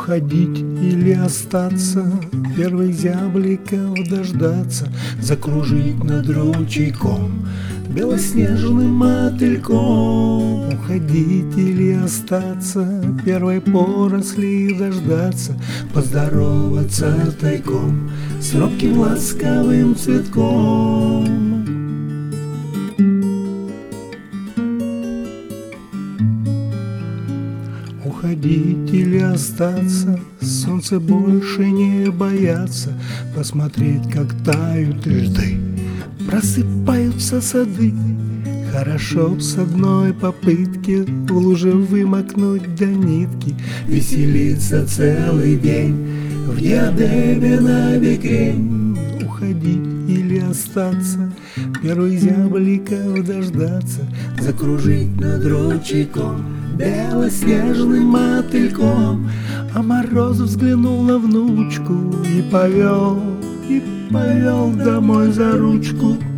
Уходить или остаться, первых зябликов дождаться, закружить над ручейком белоснежным мотыльком. Уходить или остаться, первой поросли дождаться, поздороваться тайком с робким ласковым цветком. Уходить или остаться, солнце больше не бояться, посмотреть, как тают льды, просыпаются сады. Хорошо б с одной попытки в луже вымокнуть до нитки, веселиться целый день в диадеме на бекрень. Уходить или остаться, первых зябликов дождаться, закружить над ручейком белоснежным мотыльком. А Мороз взглянул на внучку и повел домой за ручку.